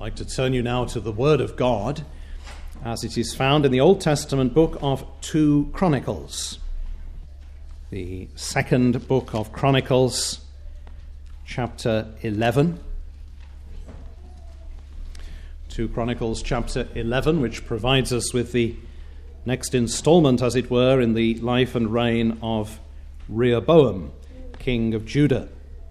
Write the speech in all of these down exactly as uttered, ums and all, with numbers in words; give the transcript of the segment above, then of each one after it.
I'd like to turn you now to the Word of God as it is found in the Old Testament book of two Chronicles. The second book of Chronicles, chapter eleven. two Chronicles chapter eleven, which provides us with the next installment, as it were, in the life and reign of Rehoboam, king of Judah.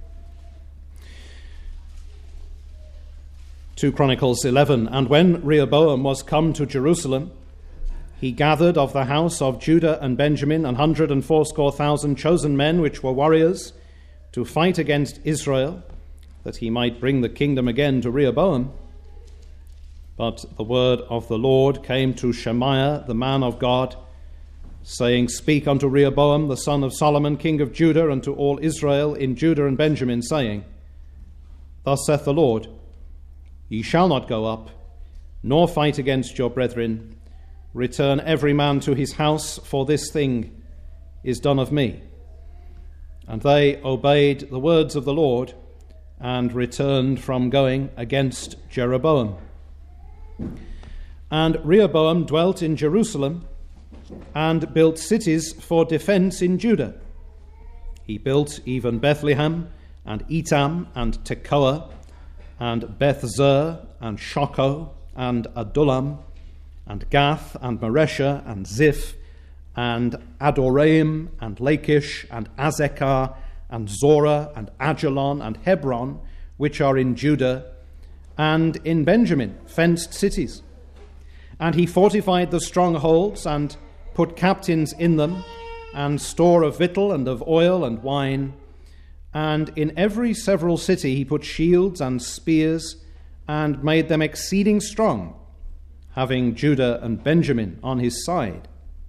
two Chronicles eleven. And when Rehoboam was come to Jerusalem, he gathered of the house of Judah and Benjamin an hundred and fourscore thousand chosen men, which were warriors, to fight against Israel, that he might bring the kingdom again to Rehoboam. But the word of the Lord came to Shemaiah, the man of God, saying, Speak unto Rehoboam, the son of Solomon, king of Judah, and to all Israel in Judah and Benjamin, saying, Thus saith the Lord, Ye shall not go up, nor fight against your brethren. Return every man to his house, for this thing is done of me. And they obeyed the words of the Lord, and returned from going against Jeroboam. And Rehoboam dwelt in Jerusalem, and built cities for defense in Judah. He built even Bethlehem, and Etam, and Tekoa, and Bethzer, and Shoko, and Adullam, and Gath, and Maresha, and Ziph, and Adoraim, and Lachish, and Azekah, and Zorah, and Ajalon, and Hebron, which are in Judah, and in Benjamin, fenced cities. And he fortified the strongholds, and put captains in them, and store of victual, and of oil, and wine. And in every several city he put shields and spears, and made them exceeding strong, having Judah and Benjamin on his side.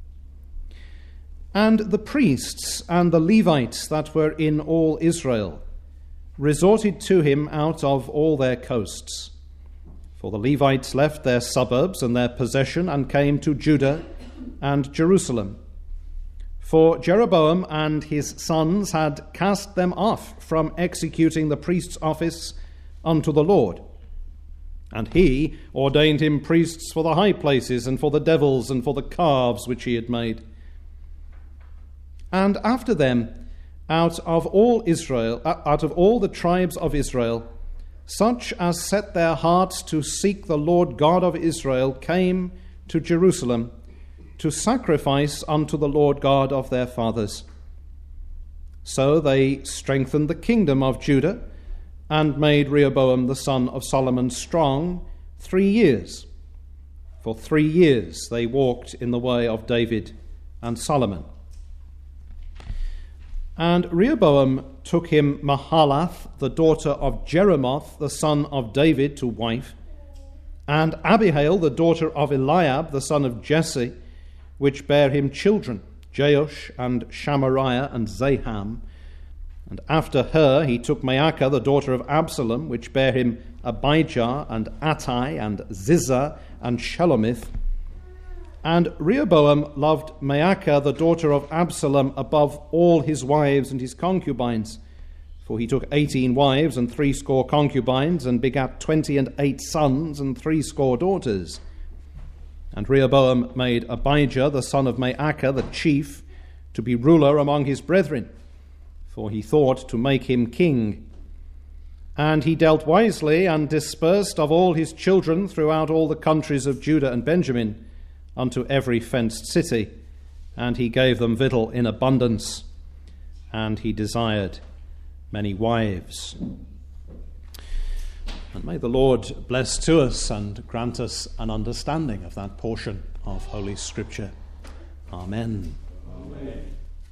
And the priests and the Levites that were in all Israel resorted to him out of all their coasts. For the Levites left their suburbs and their possession, and came to Judah and Jerusalem. For Jeroboam and his sons had cast them off from executing the priest's office unto the Lord. And he ordained him priests for the high places, and for the devils, and for the calves which he had made. And after them, out of all Israel, out of all the tribes of Israel, such as set their hearts to seek the Lord God of Israel, came to Jerusalem to sacrifice unto the Lord God of their fathers. So they strengthened the kingdom of Judah, and made Rehoboam the son of Solomon strong three years. For three years they walked in the way of David and Solomon. And Rehoboam took him Mahalath, the daughter of Jeremoth, the son of David, to wife, and Abihail, the daughter of Eliab, the son of Jesse, which bare him children, Jeush and Shamariah and Zaham. And after her he took Maacah, the daughter of Absalom, which bare him Abijah and Attai and Ziza and Shelomith. And Rehoboam loved Maacah, the daughter of Absalom, above all his wives and his concubines. For he took eighteen wives and threescore concubines, and begat twenty and eight sons and threescore daughters. And Rehoboam made Abijah, the son of Maacah, the chief, to be ruler among his brethren, for he thought to make him king. And he dealt wisely, and dispersed of all his children throughout all the countries of Judah and Benjamin, unto every fenced city, and he gave them victual in abundance, and he desired many wives. And may the Lord bless to us and grant us an understanding of that portion of Holy Scripture. Amen. Amen.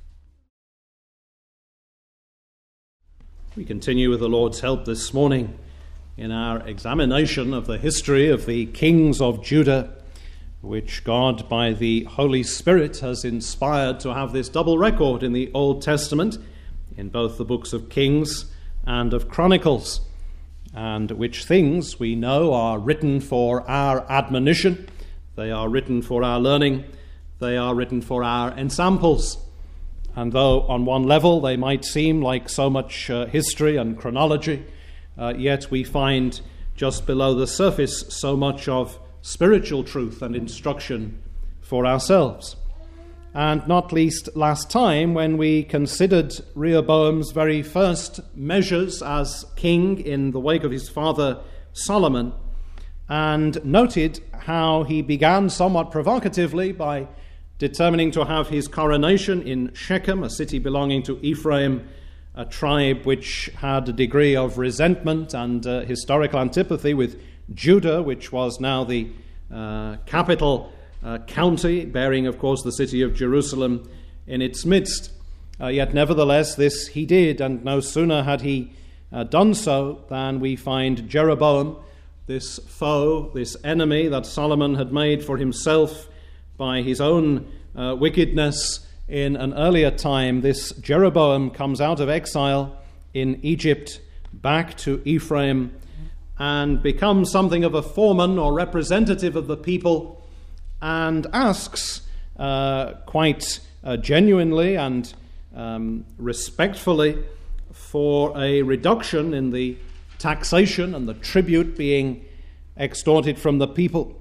We continue with the Lord's help this morning in our examination of the history of the kings of Judah, which God, by the Holy Spirit, has inspired to have this double record in the Old Testament, in both the books of Kings and of Chronicles, and which things we know are written for our admonition, they are written for our learning, they are written for our ensamples. And though on one level they might seem like so much uh, history and chronology, uh, yet we find just below the surface so much of spiritual truth and instruction for ourselves. And not least last time, when we considered Rehoboam's very first measures as king in the wake of his father Solomon, and noted how he began somewhat provocatively by determining to have his coronation in Shechem, a city belonging to Ephraim, a tribe which had a degree of resentment and uh, historical antipathy with Judah, which was now the uh, capital uh, county, bearing, of course, the city of Jerusalem in its midst. Uh, yet, nevertheless, this he did, and no sooner had he uh, done so than we find Jeroboam, this foe, this enemy that Solomon had made for himself by his own uh, wickedness in an earlier time. This Jeroboam comes out of exile in Egypt back to Ephraim and becomes something of a foreman or representative of the people, and asks uh, quite uh, genuinely and um, respectfully for a reduction in the taxation and the tribute being extorted from the people.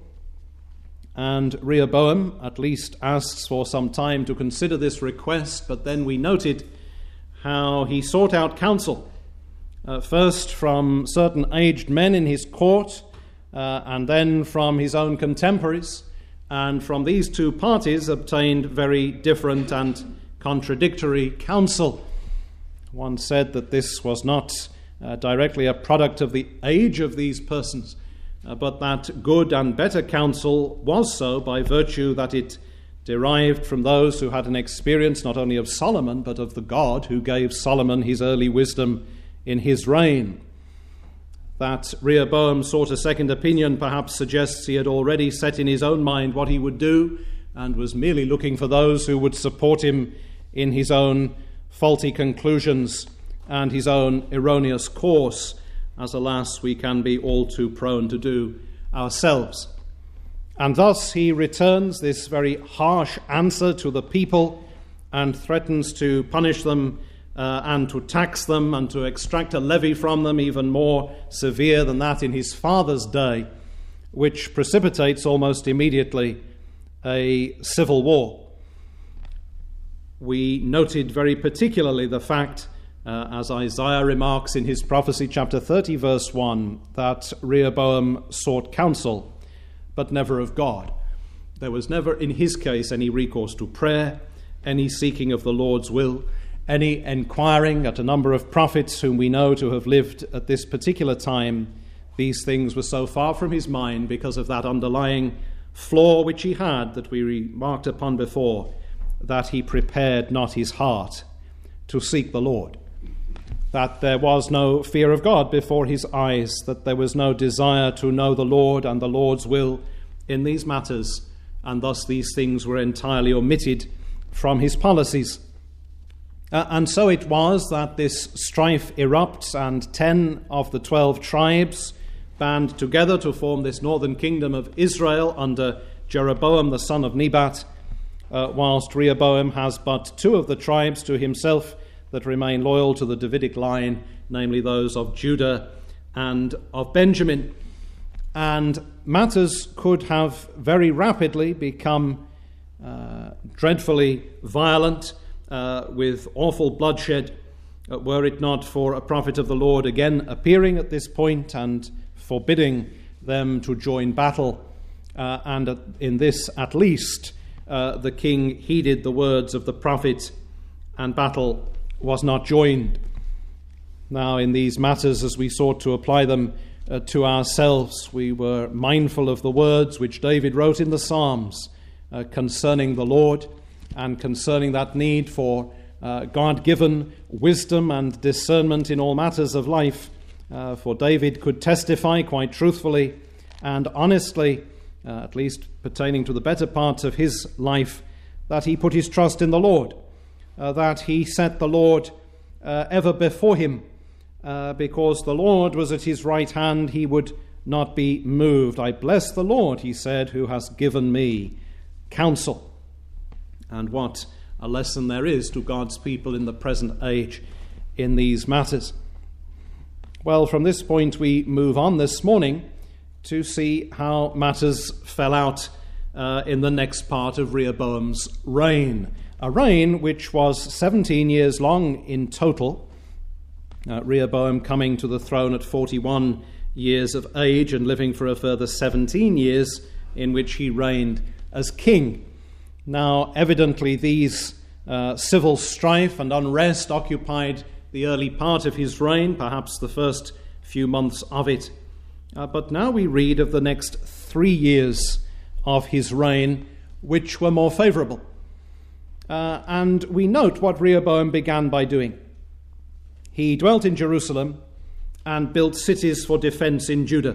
And Rehoboam at least asks for some time to consider this request, but then we noted how he sought out counsel, uh, first from certain aged men in his court, uh, and then from his own contemporaries, and from these two parties obtained very different and contradictory counsel. One said that this was not uh, directly a product of the age of these persons, uh, but that good and better counsel was so by virtue that it derived from those who had an experience not only of Solomon, but of the God who gave Solomon his early wisdom in his reign. That Rehoboam sought a second opinion perhaps suggests he had already set in his own mind what he would do, and was merely looking for those who would support him in his own faulty conclusions and his own erroneous course, as alas we can be all too prone to do ourselves. And thus he returns this very harsh answer to the people and threatens to punish them uh, and to tax them and to extract a levy from them even more severe than that in his father's day, which precipitates almost immediately a civil war. We noted very particularly the fact, uh, as Isaiah remarks in his prophecy, chapter thirty, verse one, that Rehoboam sought counsel, but never of God. There was never in his case any recourse to prayer, any seeking of the Lord's will, any inquiring at a number of prophets whom we know to have lived at this particular time. These things were so far from his mind because of that underlying flaw which he had that we remarked upon before, that he prepared not his heart to seek the Lord, that there was no fear of God before his eyes, that there was no desire to know the Lord and the Lord's will in these matters, and thus these things were entirely omitted from his policies. Uh, and so it was that this strife erupts, and ten of the twelve tribes band together to form this northern kingdom of Israel under Jeroboam the son of Nebat, uh, whilst Rehoboam has but two of the tribes to himself that remain loyal to the Davidic line, namely those of Judah and of Benjamin. And matters could have very rapidly become uh, dreadfully violent, uh, with awful bloodshed, uh, were it not for a prophet of the Lord again appearing at this point and forbidding them to join battle. Uh, and in this, at least, uh, the king heeded the words of the prophet, and battle was not joined. Now, in these matters, as we sought to apply them uh, to ourselves, we were mindful of the words which David wrote in the Psalms uh, concerning the Lord and concerning that need for uh, God-given wisdom and discernment in all matters of life. Uh, for David could testify quite truthfully and honestly, uh, at least pertaining to the better parts of his life, that he put his trust in the Lord, uh, that he set the Lord uh, ever before him, uh, because the Lord was at his right hand, he would not be moved. I bless the Lord, he said, who has given me counsel. And what a lesson there is to God's people in the present age in these matters. Well, from this point we move on this morning to see how matters fell out uh, in the next part of Rehoboam's reign. A reign which was seventeen years long in total, uh, Rehoboam coming to the throne at forty-one years of age and living for a further seventeen years in which he reigned as king. Now, evidently, these uh, civil strife and unrest occupied the early part of his reign, perhaps the first few months of it. Uh, but now we read of the next three years of his reign, which were more favorable. Uh, and we note what Rehoboam began by doing. He dwelt in Jerusalem and built cities for defense in Judah.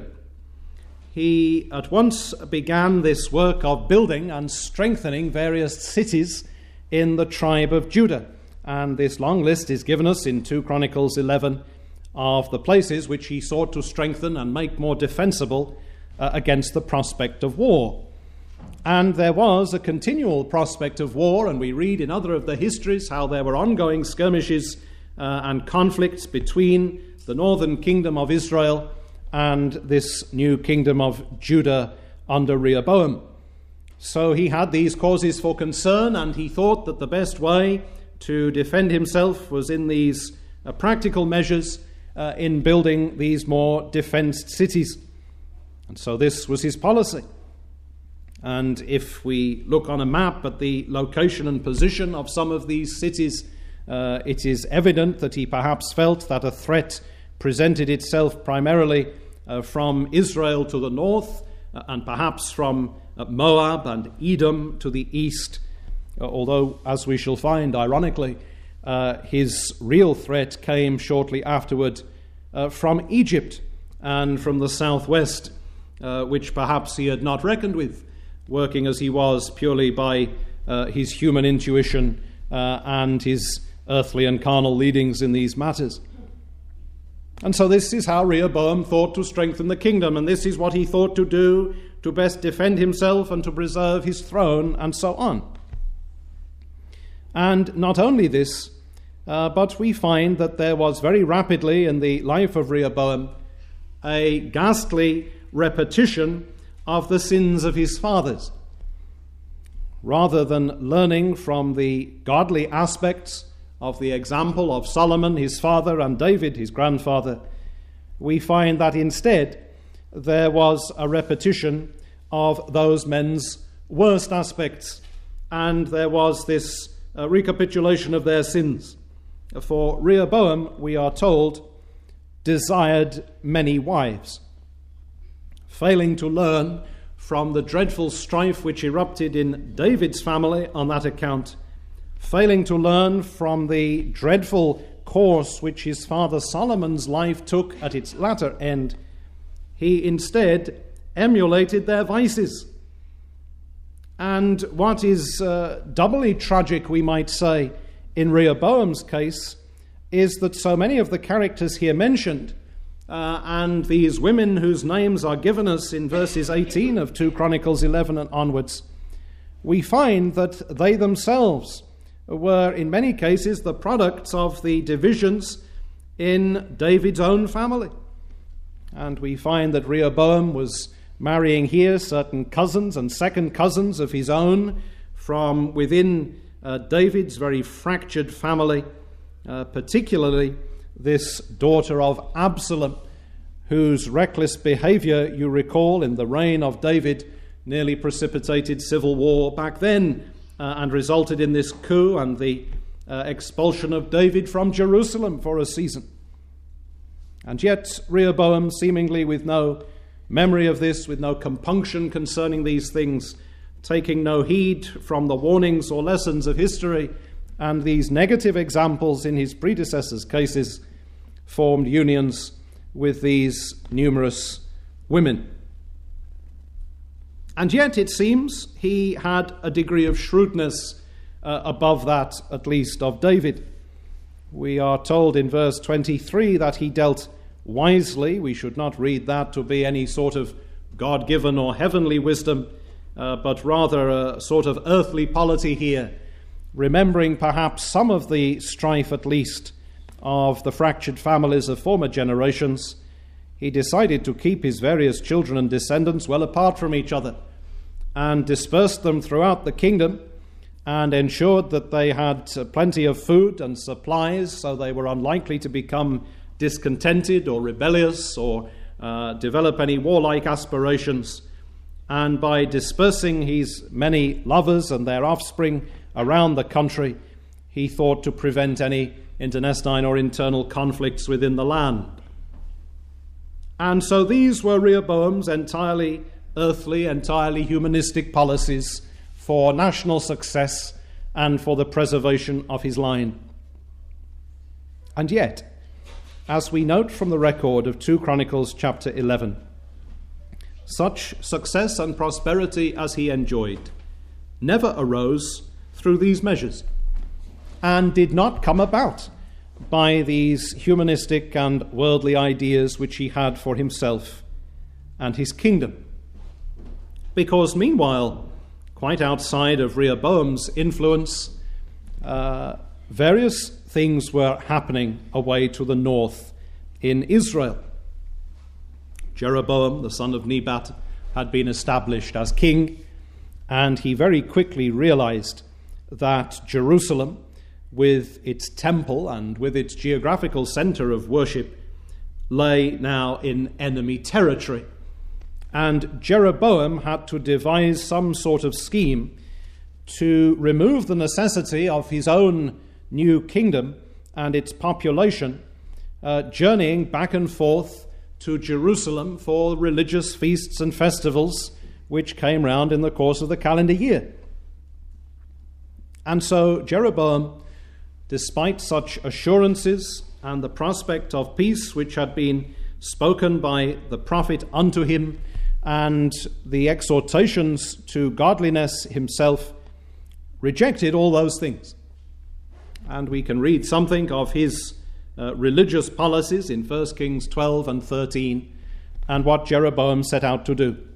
He at once began this work of building and strengthening various cities in the tribe of Judah. And this long list is given us in Second Chronicles eleven of the places which he sought to strengthen and make more defensible uh, against the prospect of war. And there was a continual prospect of war, and we read in other of the histories how there were ongoing skirmishes uh, and conflicts between the northern kingdom of Israel and this new kingdom of Judah under Rehoboam. So he had these causes for concern, and he thought that the best way to defend himself was in these uh, practical measures uh, in building these more defensed cities. And so this was his policy. And if we look on a map at the location and position of some of these cities, uh, it is evident that he perhaps felt that a threat presented itself primarily uh, from Israel to the north, uh, and perhaps from uh, Moab and Edom to the east, uh, although, as we shall find, ironically, uh, his real threat came shortly afterward uh, from Egypt and from the southwest, uh, which perhaps he had not reckoned with, working as he was purely by uh, his human intuition uh, and his earthly and carnal leadings in these matters. And so this is how Rehoboam thought to strengthen the kingdom, and this is what he thought to do to best defend himself and to preserve his throne, and so on. And not only this, uh, but we find that there was very rapidly in the life of Rehoboam a ghastly repetition of the sins of his fathers. Rather than learning from the godly aspects of the example of Solomon, his father, and David, his grandfather, we find that instead there was a repetition of those men's worst aspects, and there was this uh, recapitulation of their sins. For Rehoboam, we are told, desired many wives, failing to learn from the dreadful strife which erupted in David's family on that account, failing to learn from the dreadful course which his father Solomon's life took at its latter end, he instead emulated their vices. And what is uh, doubly tragic, we might say, in Rehoboam's case, is that so many of the characters here mentioned, uh, and these women whose names are given us in verses eighteen of Second Chronicles eleven and onwards, we find that they themselves were in many cases the products of the divisions in David's own family. And we find that Rehoboam was marrying here certain cousins and second cousins of his own from within uh, David's very fractured family, uh, particularly this daughter of Absalom, whose reckless behavior, you recall, in the reign of David nearly precipitated civil war back then, Uh, and resulted in this coup and the uh, expulsion of David from Jerusalem for a season. And yet Rehoboam, seemingly with no memory of this, with no compunction concerning these things, taking no heed from the warnings or lessons of history and these negative examples in his predecessors' cases, formed unions with these numerous women. And yet, it seems, he had a degree of shrewdness uh, above that, at least, of David. We are told in verse twenty-three that he dealt wisely. We should not read that to be any sort of God-given or heavenly wisdom, uh, but rather a sort of earthly polity here, remembering perhaps some of the strife, at least, of the fractured families of former generations, he decided to keep his various children and descendants well apart from each other and dispersed them throughout the kingdom and ensured that they had plenty of food and supplies, so they were unlikely to become discontented or rebellious or uh, develop any warlike aspirations. And by dispersing his many lovers and their offspring around the country, he thought to prevent any internecine or internal conflicts within the land. And so these were Rehoboam's entirely earthly, entirely humanistic policies for national success and for the preservation of his line. And yet, as we note from the record of Second Chronicles chapter eleven, such success and prosperity as he enjoyed never arose through these measures and did not come about by these humanistic and worldly ideas which he had for himself and his kingdom. Because meanwhile, quite outside of Rehoboam's influence, uh, various things were happening away to the north in Israel. Jeroboam, the son of Nebat, had been established as king, and he very quickly realized that Jerusalem, with its temple and with its geographical center of worship, lay now in enemy territory. And Jeroboam had to devise some sort of scheme to remove the necessity of his own new kingdom and its population uh, journeying back and forth to Jerusalem for religious feasts and festivals which came round in the course of the calendar year. And so Jeroboam, despite such assurances and the prospect of peace which had been spoken by the prophet unto him, and the exhortations to godliness himself, rejected all those things. And we can read something of his uh, religious policies in First Kings twelve and thirteen, and what Jeroboam set out to do.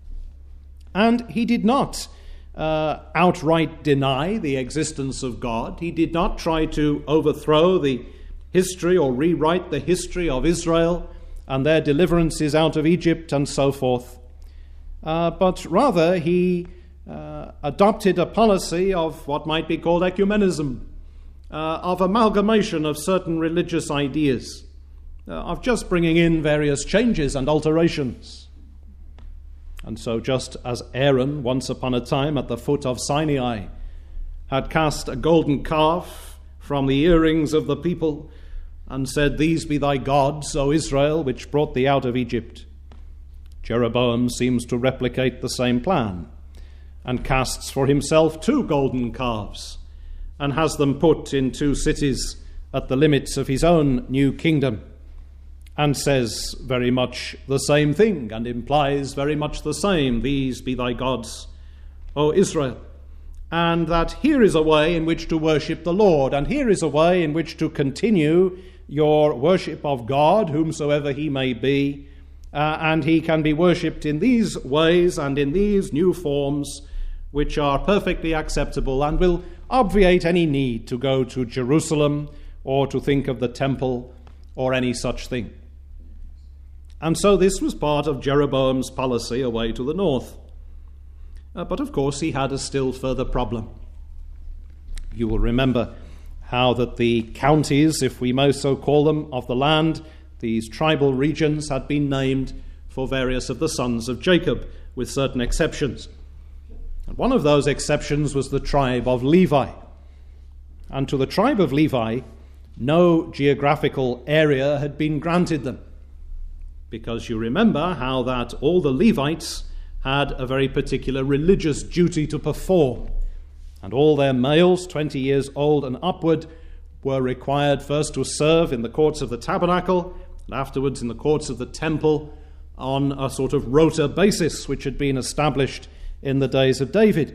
And he did not uh, outright deny the existence of God. He did not try to overthrow the history or rewrite the history of Israel and their deliverances out of Egypt and so forth. Uh, but rather he uh, adopted a policy of what might be called ecumenism, uh, of amalgamation of certain religious ideas, uh, of just bringing in various changes and alterations. And so just as Aaron, once upon a time at the foot of Sinai, had cast a golden calf from the earrings of the people and said, "These be thy gods, O Israel, which brought thee out of Egypt," Jeroboam seems to replicate the same plan and casts for himself two golden calves and has them put in two cities at the limits of his own new kingdom, and says very much the same thing and implies very much the same, "These be thy gods, O Israel," and that here is a way in which to worship the Lord, and here is a way in which to continue your worship of God, whomsoever he may be, Uh, and he can be worshipped in these ways and in these new forms, which are perfectly acceptable and will obviate any need to go to Jerusalem or to think of the temple or any such thing. And so this was part of Jeroboam's policy away to the north. Uh, but of course he had a still further problem. You will remember how that the counties, if we may so call them, of the land, these tribal regions, had been named for various of the sons of Jacob, with certain exceptions. And one of those exceptions was the tribe of Levi. And to the tribe of Levi, no geographical area had been granted them, because you remember how that all the Levites had a very particular religious duty to perform, and all their males, twenty years old and upward, were required first to serve in the courts of the tabernacle, and afterwards in the courts of the temple, on a sort of rota basis which had been established in the days of David.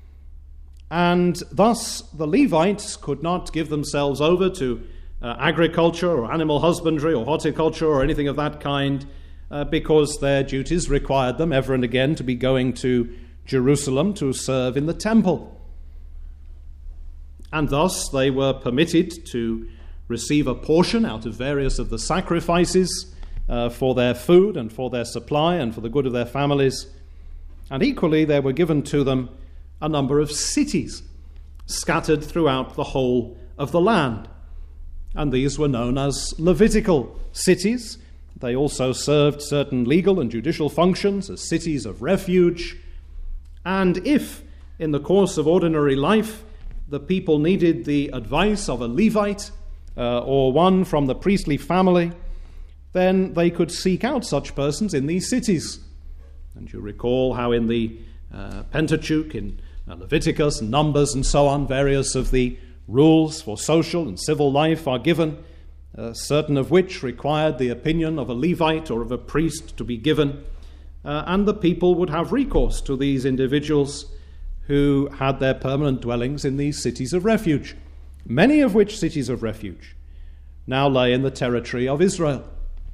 And thus the Levites could not give themselves over to uh, agriculture or animal husbandry or horticulture or anything of that kind, uh, because their duties required them ever and again to be going to Jerusalem to serve in the temple. And thus they were permitted to receive a portion out of various of the sacrifices uh, for their food and for their supply and for the good of their families. And equally, there were given to them a number of cities scattered throughout the whole of the land. And these were known as Levitical cities. They also served certain legal and judicial functions as cities of refuge. And if, in the course of ordinary life, the people needed the advice of a Levite uh, or one from the priestly family, then they could seek out such persons in these cities. And you recall how in the uh, Pentateuch, in uh, Leviticus, and Numbers, and so on, various of the rules for social and civil life are given, uh, certain of which required the opinion of a Levite or of a priest to be given, uh, and the people would have recourse to these individuals who had their permanent dwellings in these cities of refuge, many of which cities of refuge now lay in the territory of Israel.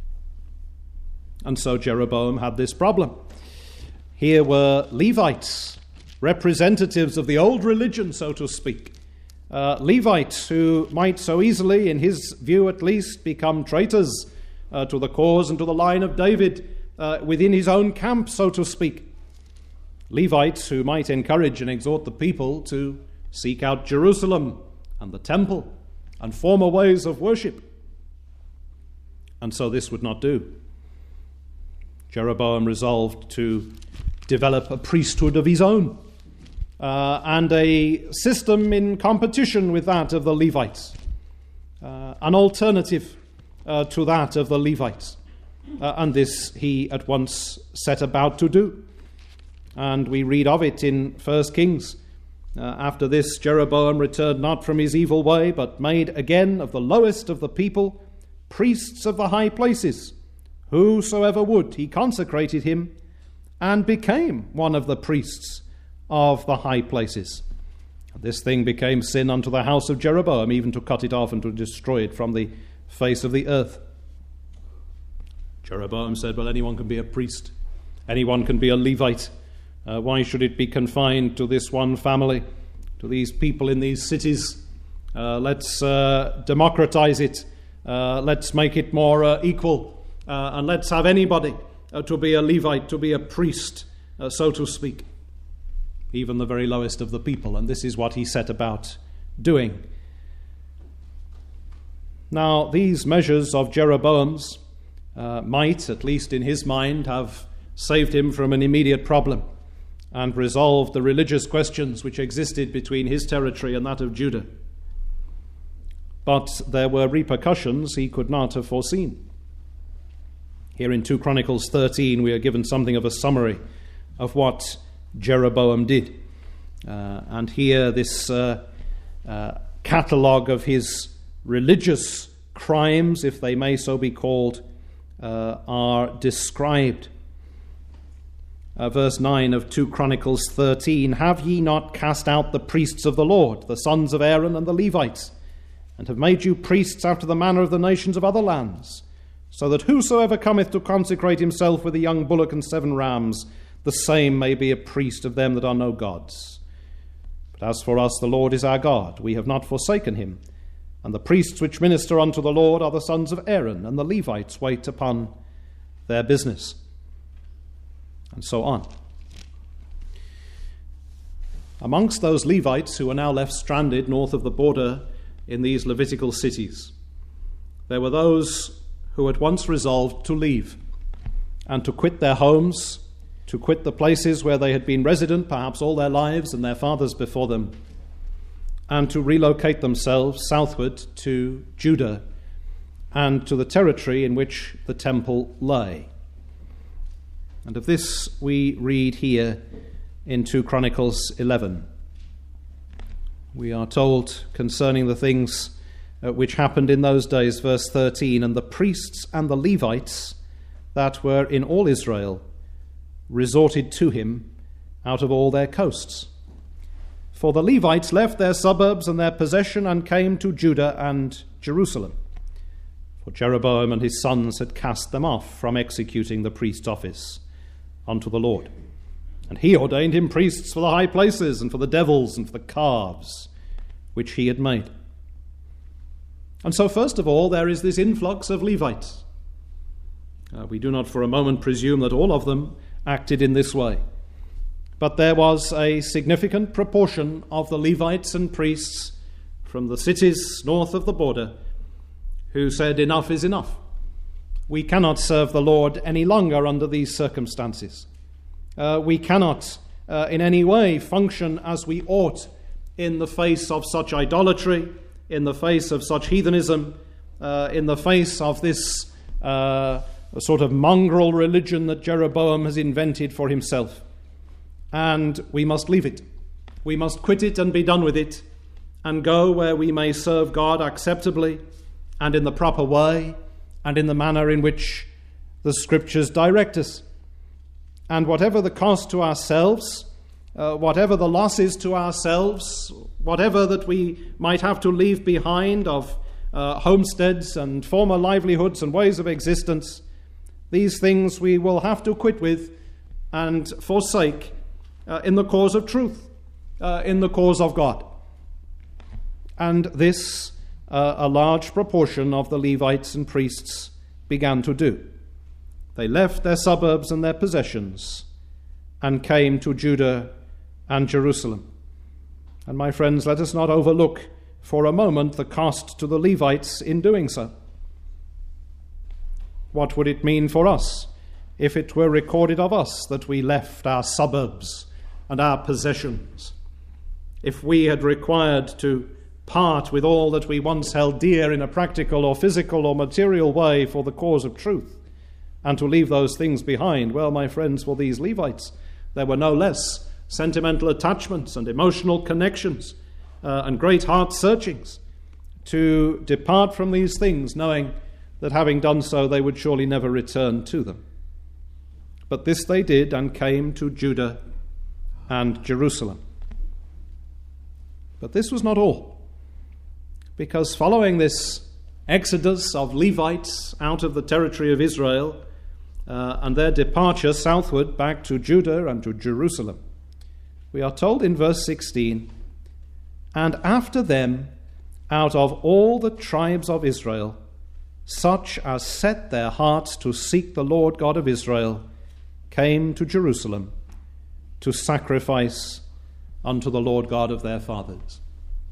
And so Jeroboam had this problem. Here were Levites, representatives of the old religion, so to speak, uh, Levites who might so easily, in his view at least, become traitors uh, to the cause and to the line of David uh, within his own camp, so to speak. Levites who might encourage and exhort the people to seek out Jerusalem and the temple and former ways of worship. And so this would not do. Jeroboam resolved to develop a priesthood of his own uh, and a system in competition with that of the Levites, uh, an alternative uh, to that of the Levites. Uh, and this he at once set about to do. And we read of it in First Kings. Uh, after this, Jeroboam returned not from his evil way, but made again of the lowest of the people priests of the high places. Whosoever would, he consecrated him, and became one of the priests of the high places. This thing became sin unto the house of Jeroboam, even to cut it off and to destroy it from the face of the earth. Jeroboam said, well, anyone can be a priest. Anyone can be a Levite. Uh, why should it be confined to this one family, to these people in these cities? Uh, let's uh, democratize it. Uh, let's make it more uh, equal. Uh, and let's have anybody uh, to be a Levite, to be a priest, uh, so to speak. Even the very lowest of the people. And this is what he set about doing. Now, these measures of Jeroboam's uh, might, at least in his mind, have saved him from an immediate problem and resolved the religious questions which existed between his territory and that of Judah. But there were repercussions he could not have foreseen. Here in Second Chronicles thirteen, we are given something of a summary of what Jeroboam did. Uh, and here this uh, uh, catalogue of his religious crimes, if they may so be called, uh, are described. Uh, verse nine of Second Chronicles thirteen, have ye not cast out the priests of the Lord, the sons of Aaron and the Levites, and have made you priests after the manner of the nations of other lands, so that whosoever cometh to consecrate himself with a young bullock and seven rams, the same may be a priest of them that are no gods. But as for us, the Lord is our God, we have not forsaken him, and the priests which minister unto the Lord are the sons of Aaron, and the Levites wait upon their business. And so on. Amongst those Levites who are now left stranded north of the border in these Levitical cities, there were those who at once resolved to leave and to quit their homes, to quit the places where they had been resident perhaps all their lives and their fathers before them, and to relocate themselves southward to Judah and to the territory in which the temple lay. And of this we read here in Second Chronicles eleven. We are told concerning the things uh, which happened in those days, verse thirteen, and the priests and the Levites that were in all Israel resorted to him out of all their coasts. For the Levites left their suburbs and their possession and came to Judah and Jerusalem. For Jeroboam and his sons had cast them off from executing the priest's office unto the Lord. And he ordained him priests for the high places and for the devils and for the calves which he had made. And so, first of all, there is this influx of Levites. Uh, we do not for a moment presume that all of them acted in this way. But there was a significant proportion of the Levites and priests from the cities north of the border who said, enough is enough. We cannot serve the Lord any longer under these circumstances. Uh, we cannot uh, in any way function as we ought in the face of such idolatry, in the face of such heathenism, uh, in the face of this uh, sort of mongrel religion that Jeroboam has invented for himself. And we must leave it. We must quit it and be done with it, and go where we may serve God acceptably and in the proper way and in the manner in which the Scriptures direct us. And whatever the cost to ourselves, uh, whatever the losses to ourselves, whatever that we might have to leave behind of uh, homesteads and former livelihoods and ways of existence, these things we will have to quit with and forsake uh, in the cause of truth, uh, in the cause of God. And this uh, a large proportion of the Levites and priests began to do. They left their suburbs and their possessions and came to Judah and Jerusalem. And my friends, let us not overlook for a moment the cost to the Levites in doing so. What would it mean for us if it were recorded of us that we left our suburbs and our possessions? If we had required to part with all that we once held dear in a practical or physical or material way for the cause of truth, and to leave those things behind, well, my friends, for these Levites, there were no less sentimental attachments and emotional connections uh, and great heart searchings to depart from these things, knowing that having done so, they would surely never return to them. But this they did and came to Judah and Jerusalem. But this was not all, because following this exodus of Levites out of the territory of Israel uh, and their departure southward back to Judah and to Jerusalem, we are told in verse sixteen, and after them, out of all the tribes of Israel, such as set their hearts to seek the Lord God of Israel, came to Jerusalem to sacrifice unto the Lord God of their fathers.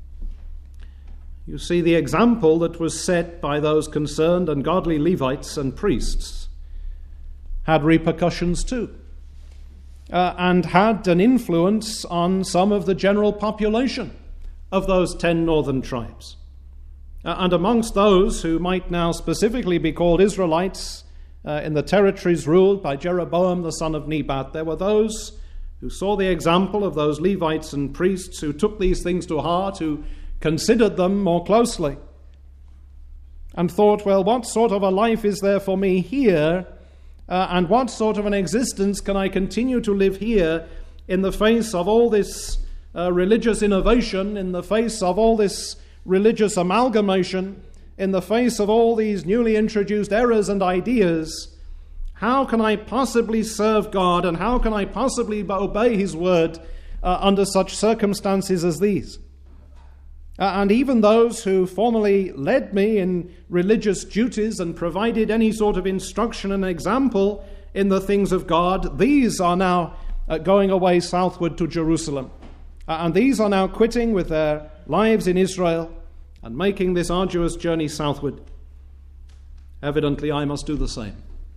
You see, the example that was set by those concerned and godly Levites and priests had repercussions too, uh, and had an influence on some of the general population of those ten northern tribes. Uh, and amongst those who might now specifically be called Israelites uh, in the territories ruled by Jeroboam the son of Nebat, there were those who saw the example of those Levites and priests who took these things to heart, who considered them more closely, and thought, well, what sort of a life is there for me here, uh, and what sort of an existence can I continue to live here in the face of all this uh, religious innovation, in the face of all this religious amalgamation, in the face of all these newly introduced errors and ideas? How can I possibly serve God, and how can I possibly obey His word uh, under such circumstances as these? Uh, and even those who formerly led me in religious duties and provided any sort of instruction and example in the things of God, these are now uh, going away southward to Jerusalem. Uh, and these are now quitting with their lives in Israel and making this arduous journey southward. Evidently, I must do the same.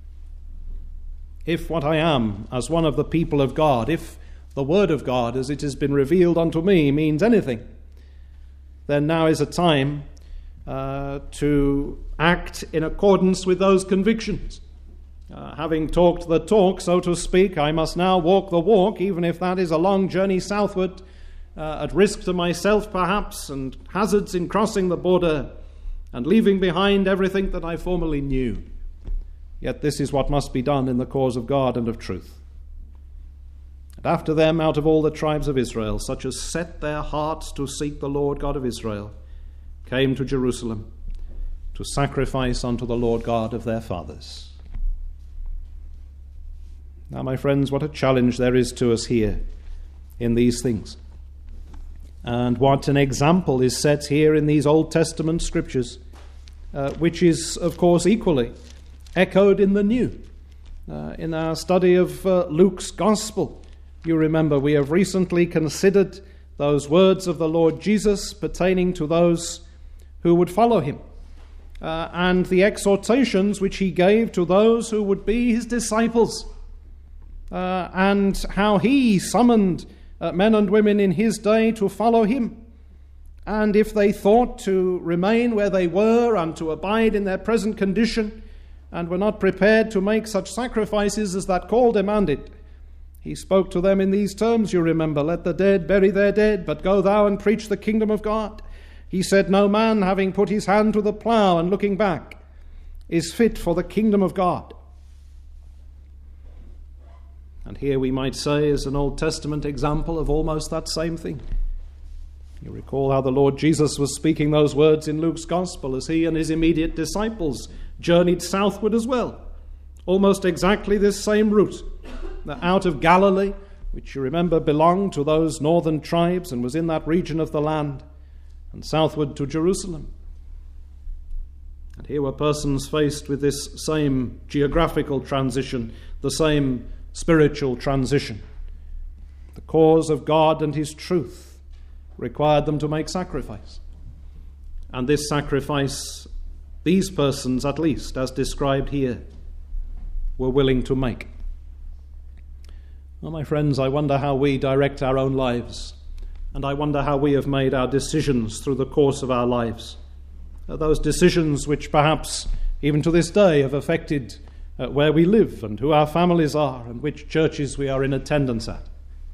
If what I am as one of the people of God, if the word of God as it has been revealed unto me means anything, then now is a time uh, to act in accordance with those convictions. Uh, having talked the talk, so to speak, I must now walk the walk, even if that is a long journey southward, uh, at risk to myself perhaps, and hazards in crossing the border, and leaving behind everything that I formerly knew. Yet this is what must be done in the cause of God and of truth. And after them, out of all the tribes of Israel, such as set their hearts to seek the Lord God of Israel, came to Jerusalem to sacrifice unto the Lord God of their fathers. Now, my friends, what a challenge there is to us here in these things. And what an example is set here in these Old Testament scriptures uh, which is, of course, equally echoed in the New. Uh, in our study of uh, Luke's Gospel, you remember we have recently considered those words of the Lord Jesus pertaining to those who would follow him, uh, and the exhortations which he gave to those who would be his disciples, uh, and how he summoned uh, men and women in his day to follow him. And if they thought to remain where they were and to abide in their present condition, and were not prepared to make such sacrifices as that call demanded, he spoke to them in these terms, you remember, "Let the dead bury their dead, but go thou and preach the kingdom of God." He said, "No man, having put his hand to the plough and looking back, is fit for the kingdom of God." And here we might say is an Old Testament example of almost that same thing. You recall how the Lord Jesus was speaking those words in Luke's Gospel as he and his immediate disciples journeyed southward as well. Almost exactly this same route. Out of Galilee, which you remember belonged to those northern tribes and was in that region of the land, and southward to Jerusalem. And here were persons faced with this same geographical transition, the same spiritual transition. The cause of God and his truth required them to make sacrifice. And this sacrifice, these persons at least, as described here, were willing to make. Well, my friends, I wonder how we direct our own lives, and I wonder how we have made our decisions through the course of our lives. Uh, those decisions which perhaps even to this day have affected uh, where we live and who our families are and which churches we are in attendance at.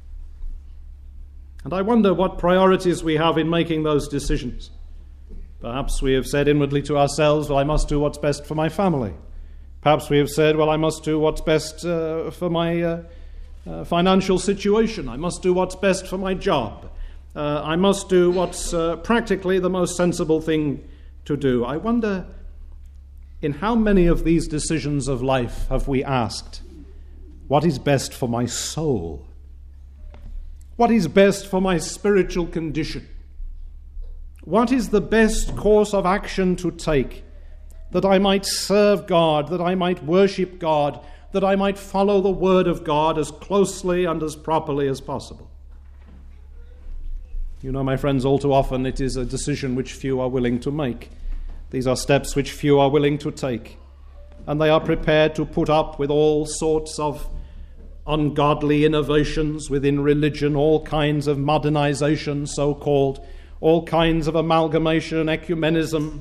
And I wonder what priorities we have in making those decisions. Perhaps we have said inwardly to ourselves, well, I must do what's best for my family. Perhaps we have said, well, I must do what's best uh, for my uh, uh, financial situation. I must do what's best for my job. Uh, I must do what's uh, practically the most sensible thing to do. I wonder, in how many of these decisions of life have we asked, what is best for my soul? What is best for my spiritual condition? What is the best course of action to take that I might serve God, that I might worship God, that I might follow the word of God as closely and as properly as possible? You know, my friends, all too often it is a decision which few are willing to make. These are steps which few are willing to take. And they are prepared to put up with all sorts of ungodly innovations within religion, all kinds of modernization, so-called, all kinds of amalgamation, ecumenism.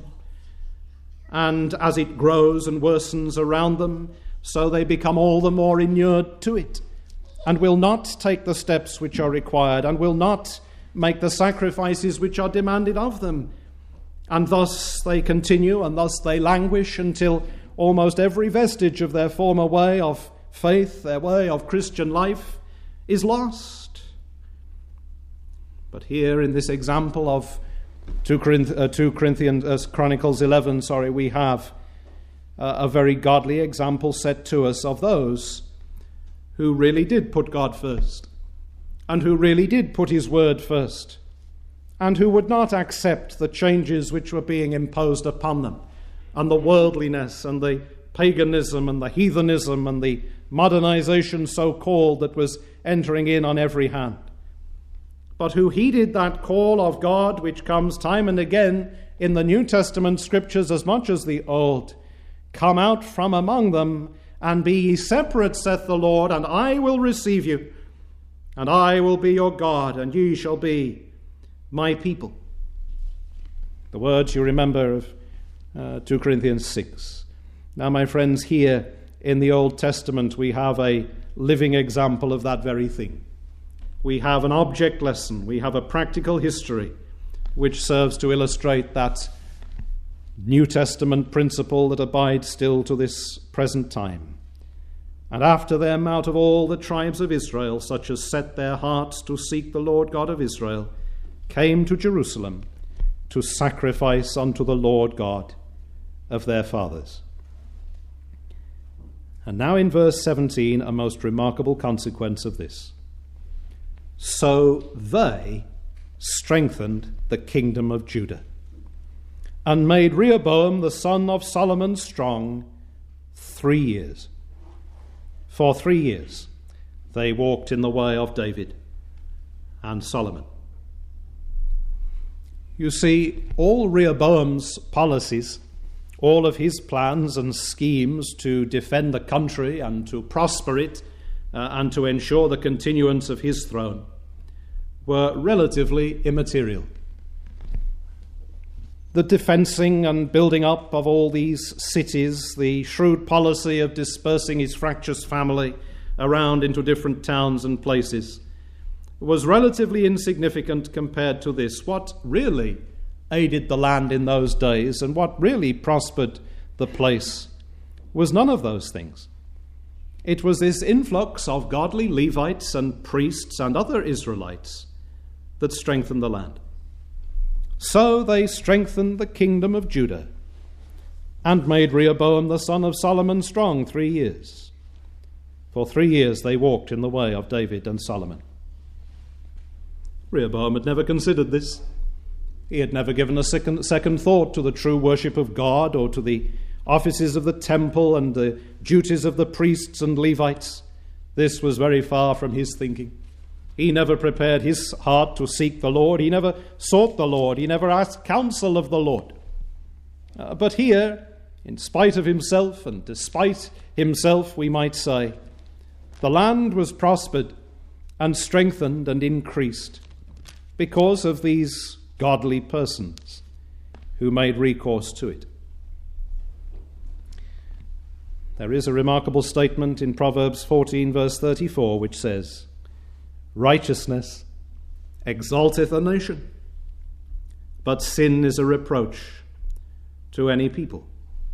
And as it grows and worsens around them, so they become all the more inured to it, and will not take the steps which are required, and will not make the sacrifices which are demanded of them. And thus they continue, and thus they languish until almost every vestige of their former way of faith, their way of Christian life, is lost. But here in this example of two Corinthians, uh, Chronicles eleven, sorry, we have uh, a very godly example set to us of those who really did put God first, and who really did put his word first, and who would not accept the changes which were being imposed upon them, and the worldliness and the paganism and the heathenism and the modernization so-called that was entering in on every hand, but who heeded that call of God which comes time and again in the New Testament scriptures as much as the Old. Come out from among them and be ye separate, saith the Lord, and I will receive you, and I will be your God, and ye shall be my people. The words you remember of uh, two Corinthians six. Now, my friends, here in the Old Testament we have a living example of that very thing. We have an object lesson, we have a practical history which serves to illustrate that New Testament principle that abides still to this present time. And after them, out of all the tribes of Israel, such as set their hearts to seek the Lord God of Israel, came to Jerusalem to sacrifice unto the Lord God of their fathers. And now in verse seventeen, a most remarkable consequence of this. So they strengthened the kingdom of Judah. and made Rehoboam the son of Solomon strong three years. For three years they walked in the way of David and Solomon. You see, all Rehoboam's policies, all of his plans and schemes to defend the country and to prosper it uh, and to ensure the continuance of his throne were relatively immaterial. The defencing and building up of all these cities, the shrewd policy of dispersing his fractious family around into different towns and places, was relatively insignificant compared to this. What really aided the land in those days and what really prospered the place was none of those things. It was this influx of godly Levites and priests and other Israelites that strengthened the land. So they strengthened the kingdom of Judah and made Rehoboam the son of Solomon strong three years. For three years they walked in the way of David and Solomon. Rehoboam had never considered this. He had never given a second, second thought to the true worship of God or to the offices of the temple and the duties of the priests and Levites. This was very far from his thinking. He never prepared his heart to seek the Lord. He never sought the Lord. He never asked counsel of the Lord. Uh, but here, in spite of himself and despite himself, we might say, the land was prospered and strengthened and increased because of these godly persons who made recourse to it. There is a remarkable statement in Proverbs fourteen, verse thirty-four, which says, "Righteousness exalteth a nation, but sin is a reproach to any people."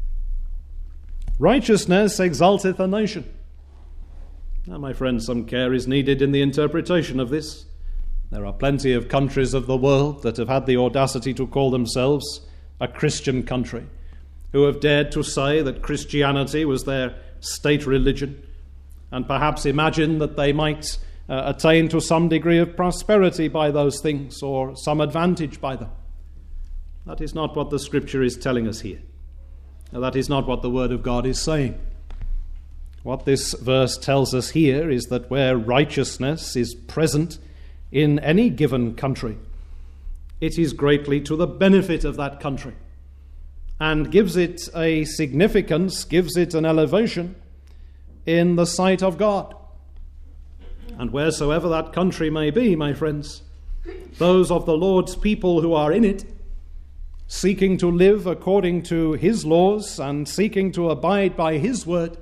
Righteousness exalteth a nation. Now, my friends, some care is needed in the interpretation of this. There are plenty of countries of the world that have had the audacity to call themselves a Christian country, who have dared to say that Christianity was their state religion, and perhaps imagine that they might uh, attain to some degree of prosperity by those things, or some advantage by them. That is not what the Scripture is telling us here. Now, that is not what the Word of God is saying. What this verse tells us here is that where righteousness is present in any given country, it is greatly to the benefit of that country and gives it a significance, gives it an elevation in the sight of God. And wheresoever that country may be, my friends, those of the Lord's people who are in it, seeking to live according to his laws and seeking to abide by his word,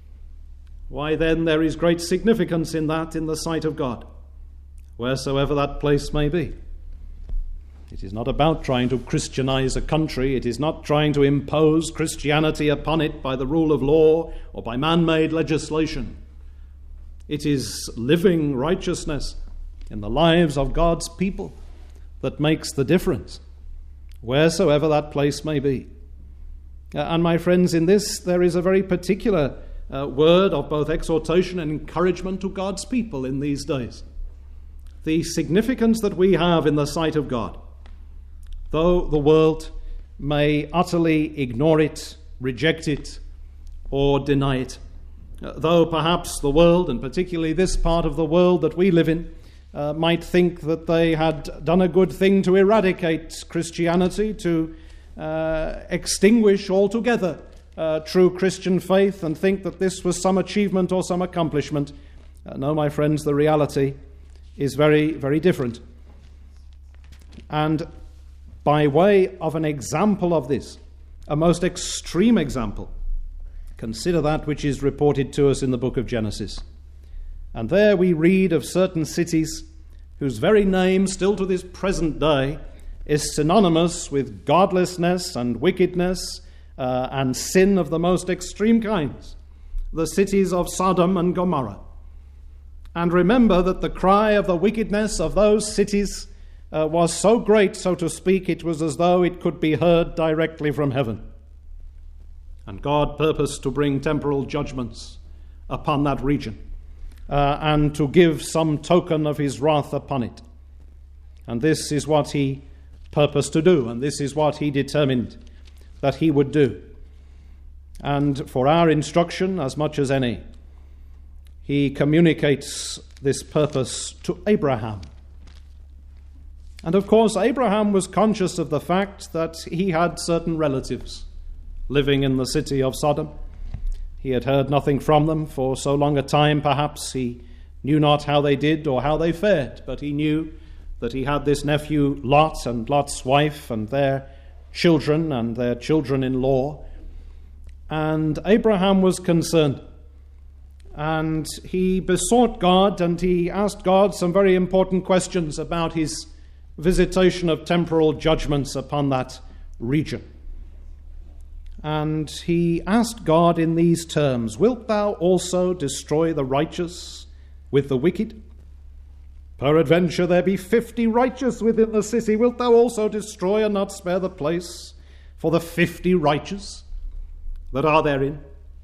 why then there is great significance in that in the sight of God, wheresoever that place may be. It is not about trying to Christianize a country. It is not trying to impose Christianity upon it by the rule of law or by man-made legislation. It is living righteousness in the lives of God's people that makes the difference, wheresoever that place may be. Uh, and my friends, in this there is a very particular uh, word of both exhortation and encouragement to God's people in these days. The significance that we have in the sight of God, though the world may utterly ignore it, reject it, or deny it, uh, though perhaps the world, and particularly this part of the world that we live in, uh, might think that they had done a good thing to eradicate Christianity, to uh, extinguish altogether uh, true Christian faith, and think that this was some achievement or some accomplishment. Uh, no, my friends, the reality is very, very different. And by way of an example of this, a most extreme example, consider that which is reported to us in the book of Genesis. And there we read of certain cities whose very name still to this present day is synonymous with godlessness and wickedness uh, and sin of the most extreme kinds, the cities of Sodom and Gomorrah. And remember that the cry of the wickedness of those cities uh, was so great, so to speak, it was as though it could be heard directly from heaven. And God purposed to bring temporal judgments upon that region uh, and to give some token of his wrath upon it. And this is what he purpose to do, and this is what he determined that he would do. And for our instruction, as much as any, he communicates this purpose to Abraham. And of course, Abraham was conscious of the fact that he had certain relatives living in the city of Sodom. He had heard nothing from them for so long a time, perhaps he knew not how they did or how they fared, but he knew that he had this nephew Lot and Lot's wife and their children and their children-in-law. And Abraham was concerned. And he besought God and he asked God some very important questions about his visitation of temporal judgments upon that region. And he asked God in these terms, "Wilt thou also destroy the righteous with the wicked? Peradventure there be fifty righteous within the city. Wilt thou also destroy and not spare the place for the fifty righteous that are therein?"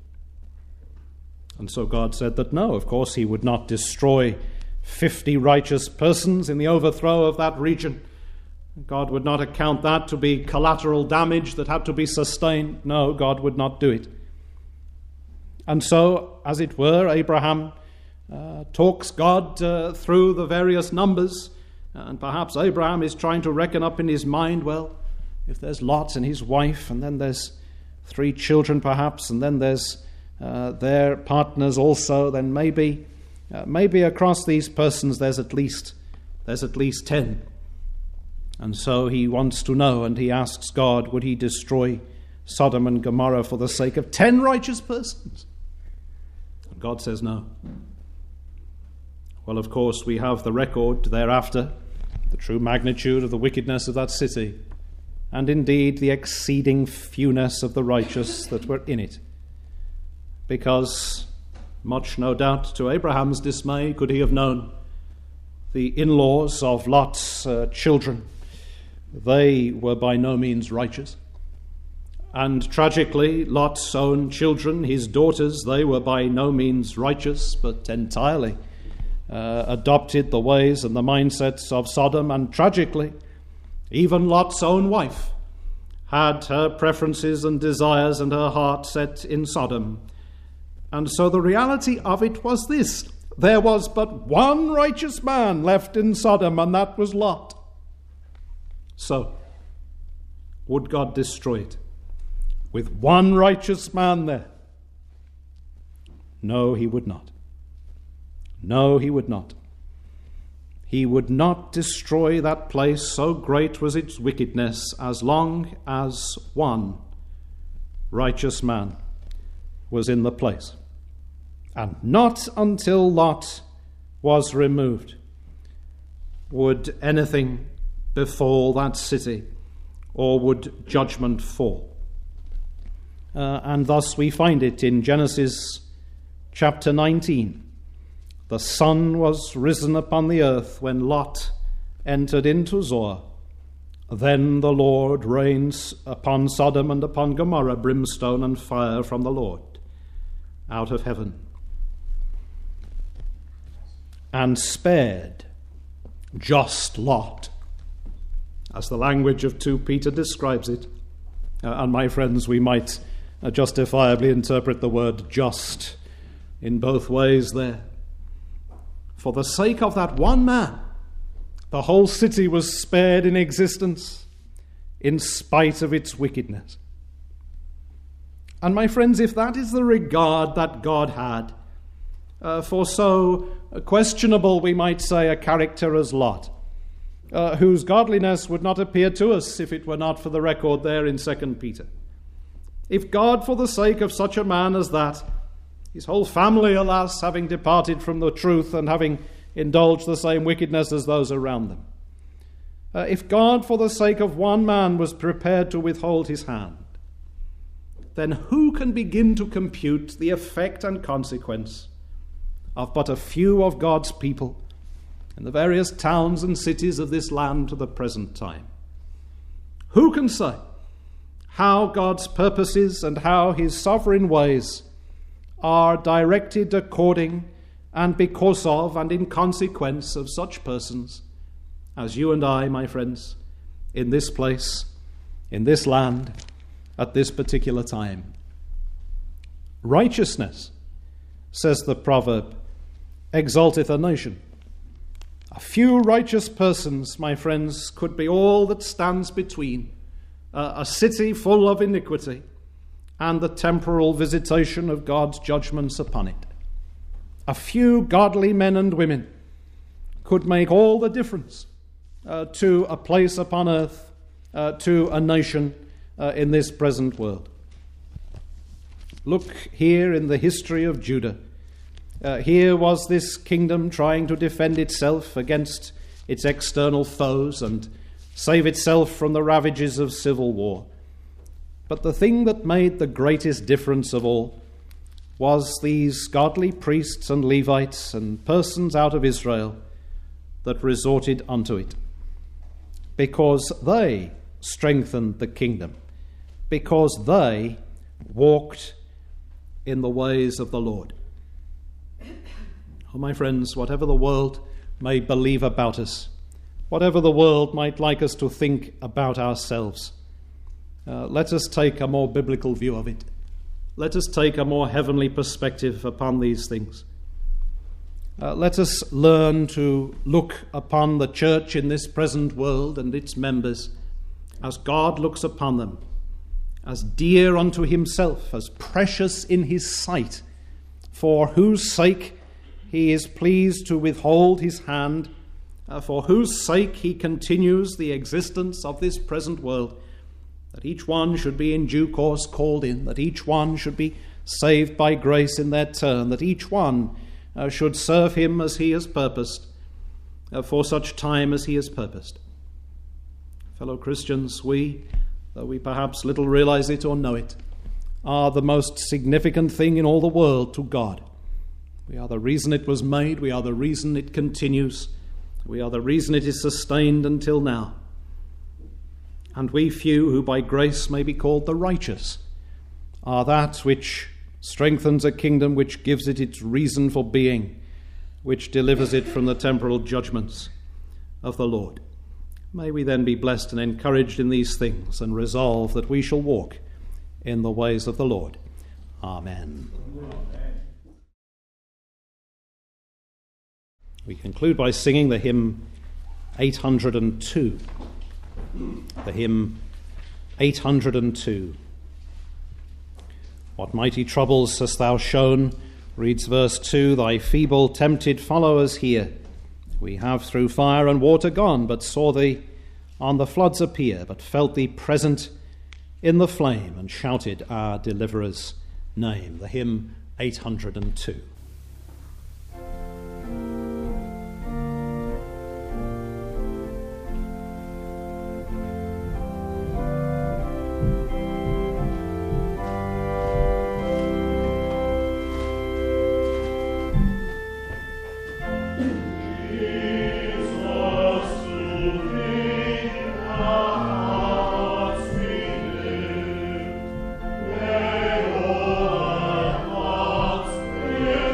And so God said that no, of course he would not destroy fifty righteous persons in the overthrow of that region. God would not account that to be collateral damage that had to be sustained. No, God would not do it. And so, as it were, Abraham uh, talks God uh, through the various numbers, and perhaps Abraham is trying to reckon up in his mind, well, if there's Lot and his wife, and then there's three children perhaps, and then there's uh, their partners also, then maybe uh, maybe across these persons there's at least there's at least ten. And so he wants to know, and he asks God, would he destroy Sodom and Gomorrah for the sake of ten righteous persons? And God says no. Well, of course, we have the record thereafter, the true magnitude of the wickedness of that city, and indeed the exceeding fewness of the righteous that were in it. Because, much no doubt to Abraham's dismay, could he have known the in-laws of Lot's uh, children. They were by no means righteous. And tragically, Lot's own children, his daughters, they were by no means righteous, but entirely uh, adopted the ways and the mindsets of Sodom. And tragically, even Lot's own wife had her preferences and desires and her heart set in Sodom. And so the reality of it was this: there was but one righteous man left in Sodom, and that was Lot. So, would God destroy it with one righteous man there? No, he would not. No, he would not. He would not destroy that place, so great was its wickedness, as long as one righteous man was in the place. And not until Lot was removed would anything befall that city, or would judgment fall. Uh, and thus we find it in Genesis chapter nineteen. The sun was risen upon the earth when Lot entered into Zoar. Then the Lord rains upon Sodom and upon Gomorrah brimstone and fire from the Lord out of heaven, and spared just Lot, as the language of Second Peter describes it. Uh, and my friends, we might uh, justifiably interpret the word just in both ways there. For the sake of that one man, the whole city was spared in existence in spite of its wickedness. And my friends, if that is the regard that God had uh, for so questionable, we might say, a character as Lot, Uh, whose godliness would not appear to us if it were not for the record there in Second Peter. If God, for the sake of such a man as that, his whole family, alas, having departed from the truth and having indulged the same wickedness as those around them, uh, if God, for the sake of one man, was prepared to withhold his hand, then who can begin to compute the effect and consequence of but a few of God's people in the various towns and cities of this land to the present time? Who can say how God's purposes and how his sovereign ways are directed according and because of and in consequence of such persons as you and I, my friends, in this place, in this land, at this particular time. Righteousness, says the proverb, exalteth a nation. A few righteous persons, my friends, could be all that stands between uh, a city full of iniquity and the temporal visitation of God's judgments upon it. A few godly men and women could make all the difference uh, to a place upon earth, uh, to a nation uh, in this present world. Look here in the history of Judah. Uh, here was this kingdom trying to defend itself against its external foes and save itself from the ravages of civil war. But the thing that made the greatest difference of all was these godly priests and Levites and persons out of Israel that resorted unto it, because they strengthened the kingdom, because they walked in the ways of the Lord. Oh, my friends, whatever the world may believe about us, whatever the world might like us to think about ourselves, uh, let us take a more biblical view of it. Let us take a more heavenly perspective upon these things. Uh, let us learn to look upon the church in this present world and its members as God looks upon them, as dear unto himself, as precious in his sight, for whose sake he is pleased to withhold his hand, uh, for whose sake he continues the existence of this present world, that each one should be in due course called in, that each one should be saved by grace in their turn, that each one uh, should serve him as he has purposed, uh, for such time as he has purposed. Fellow Christians, we, though we perhaps little realize it or know it, are the most significant thing in all the world to God. We are the reason it was made. We are the reason it continues. We are the reason it is sustained until now. And we few who by grace may be called the righteous are that which strengthens a kingdom, which gives it its reason for being, which delivers it from the temporal judgments of the Lord. May we then be blessed and encouraged in these things and resolve that we shall walk in the ways of the Lord. Amen. Amen. We conclude by singing the hymn eight hundred two. The hymn eight hundred two. What mighty troubles hast thou shown, reads verse two, thy feeble tempted followers here. We have through fire and water gone, but saw thee on the floods appear, but felt thee present in the flame, and shouted our deliverer's name. The hymn eight hundred two. Yeah.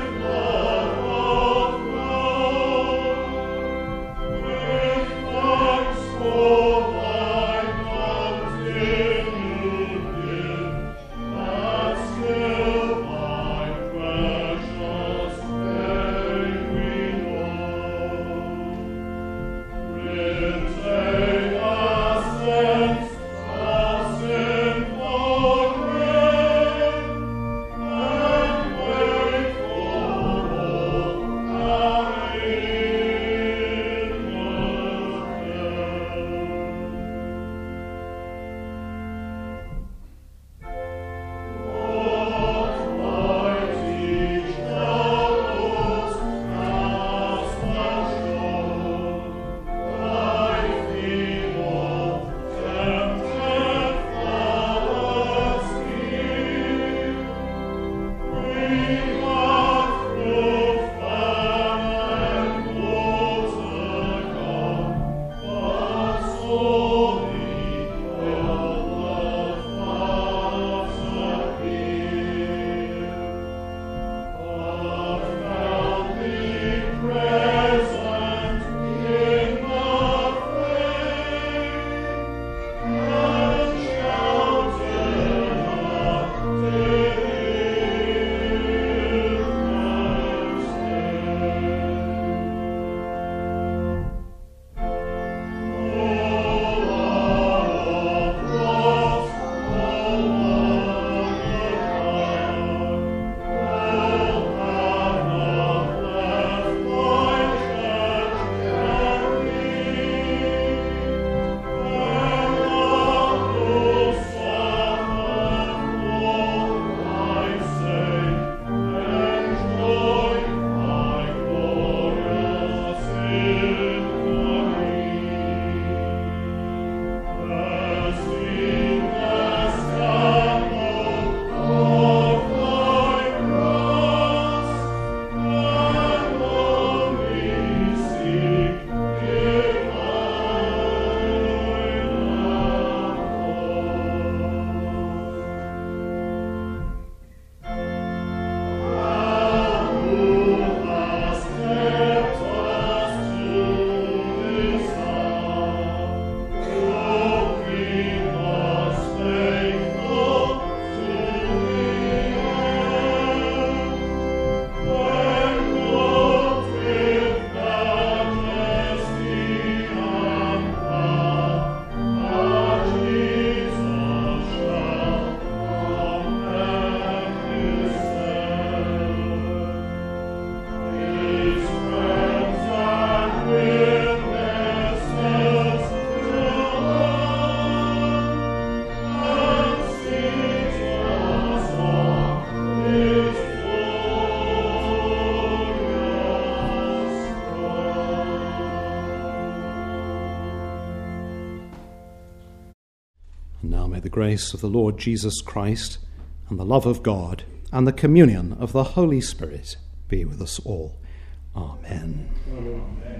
Now may the grace of the Lord Jesus Christ and the love of God and the communion of the Holy Spirit be with us all. Amen. Amen.